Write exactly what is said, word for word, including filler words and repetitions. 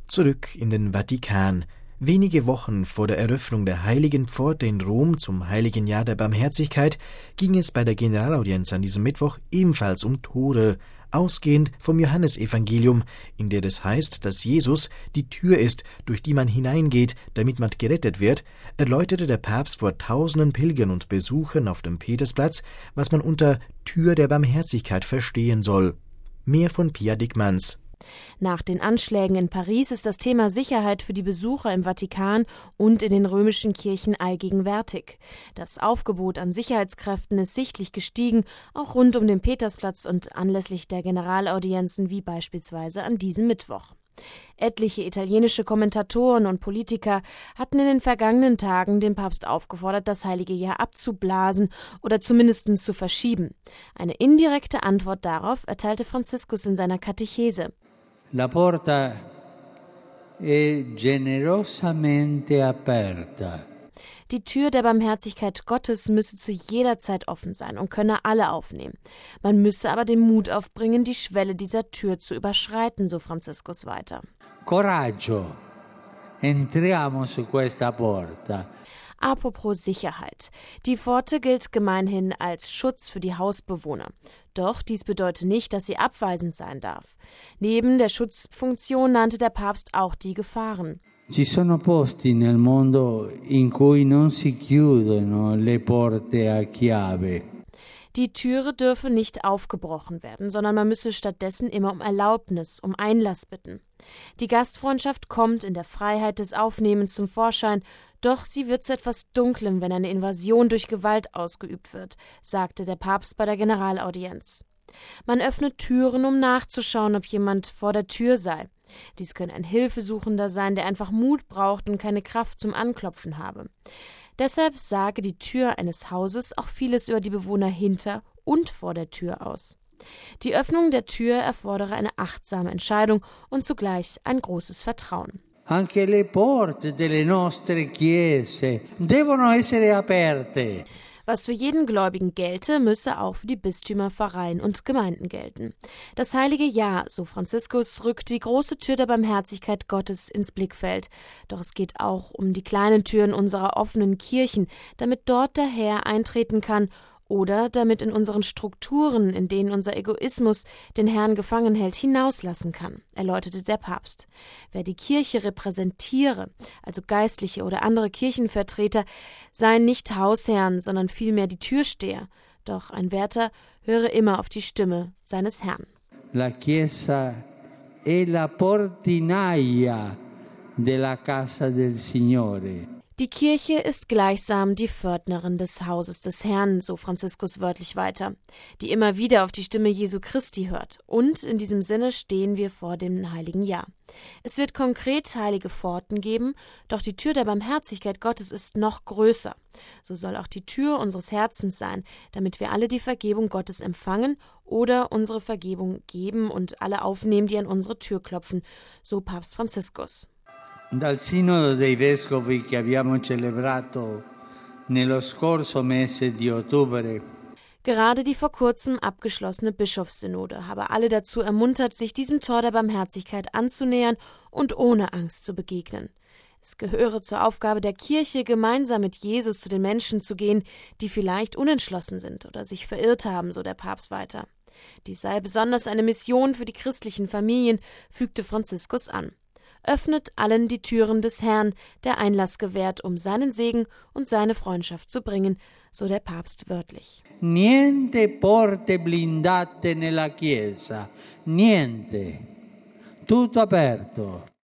Zurück in den Vatikan. Wenige Wochen vor der Eröffnung der Heiligen Pforte in Rom zum Heiligen Jahr der Barmherzigkeit ging es bei der Generalaudienz an diesem Mittwoch ebenfalls um Tore, ausgehend vom Johannesevangelium, in der es heißt, dass Jesus die Tür ist, durch die man hineingeht, damit man gerettet wird, erläuterte der Papst vor tausenden Pilgern und Besuchern auf dem Petersplatz, was man unter Tür der Barmherzigkeit verstehen soll. Mehr von Pia Dickmanns. Nach den Anschlägen in Paris ist das Thema Sicherheit für die Besucher im Vatikan und in den römischen Kirchen allgegenwärtig. Das Aufgebot an Sicherheitskräften ist sichtlich gestiegen, auch rund um den Petersplatz und anlässlich der Generalaudienzen wie beispielsweise an diesem Mittwoch. Etliche italienische Kommentatoren und Politiker hatten in den vergangenen Tagen den Papst aufgefordert, das Heilige Jahr abzublasen oder zumindest zu verschieben. Eine indirekte Antwort darauf erteilte Franziskus in seiner Katechese. La porta è generosamente aperta. Die Tür der Barmherzigkeit Gottes müsse zu jeder Zeit offen sein und könne alle aufnehmen. Man müsse aber den Mut aufbringen, die Schwelle dieser Tür zu überschreiten, so Franziskus weiter. Coraggio, entriamo su questa porta. Apropos Sicherheit. Die Pforte gilt gemeinhin als Schutz für die Hausbewohner. Doch dies bedeutet nicht, dass sie abweisend sein darf. Neben der Schutzfunktion nannte der Papst auch die Gefahren. Ci sono posti nel mondo in cui non si chiudono le porte a chiave. Die Türe dürfe nicht aufgebrochen werden, sondern man müsse stattdessen immer um Erlaubnis, um Einlass bitten. Die Gastfreundschaft kommt in der Freiheit des Aufnehmens zum Vorschein, doch sie wird zu etwas Dunklem, wenn eine Invasion durch Gewalt ausgeübt wird, sagte der Papst bei der Generalaudienz. Man öffnet Türen, um nachzuschauen, ob jemand vor der Tür sei. Dies könne ein Hilfesuchender sein, der einfach Mut braucht und keine Kraft zum Anklopfen habe. Deshalb sage die Tür eines Hauses auch vieles über die Bewohner hinter und vor der Tür aus. Die Öffnung der Tür erfordere eine achtsame Entscheidung und zugleich ein großes Vertrauen. Anche le porte delle nostre chiese devono essere aperte. Was für jeden Gläubigen gelte, müsse auch für die Bistümer, Pfarreien und Gemeinden gelten. Das Heilige Jahr, so Franziskus, rückt die große Tür der Barmherzigkeit Gottes ins Blickfeld. Doch es geht auch um die kleinen Türen unserer offenen Kirchen, damit dort der Herr eintreten kann oder damit in unseren Strukturen, in denen unser Egoismus den Herrn gefangen hält, hinauslassen kann, erläuterte der Papst. Wer die Kirche repräsentiere, also Geistliche oder andere Kirchenvertreter, seien nicht Hausherren, sondern vielmehr die Türsteher. Doch ein Wärter höre immer auf die Stimme seines Herrn. La Chiesa è la portinaia della casa del Signore. Die Kirche ist gleichsam die Pförtnerin des Hauses des Herrn, so Franziskus wörtlich weiter, die immer wieder auf die Stimme Jesu Christi hört. Und in diesem Sinne stehen wir vor dem Heiligen Jahr. Es wird konkret heilige Pforten geben, doch die Tür der Barmherzigkeit Gottes ist noch größer. So soll auch die Tür unseres Herzens sein, damit wir alle die Vergebung Gottes empfangen oder unsere Vergebung geben und alle aufnehmen, die an unsere Tür klopfen, so Papst Franziskus. Dal Sinodo dei Vescovi che abbiamo celebrato nello scorso mese di ottobre. Gerade die vor kurzem abgeschlossene Bischofssynode habe alle dazu ermuntert, sich diesem Tor der Barmherzigkeit anzunähern und ohne Angst zu begegnen. Es gehöre zur Aufgabe der Kirche, gemeinsam mit Jesus zu den Menschen zu gehen, die vielleicht unentschlossen sind oder sich verirrt haben, so der Papst weiter. Dies sei besonders eine Mission für die christlichen Familien, fügte Franziskus an. Öffnet allen die Türen des Herrn, der Einlass gewährt, um seinen Segen und seine Freundschaft zu bringen, so der Papst wörtlich. Niente porte blindate nella Chiesa, niente, tutto aperto.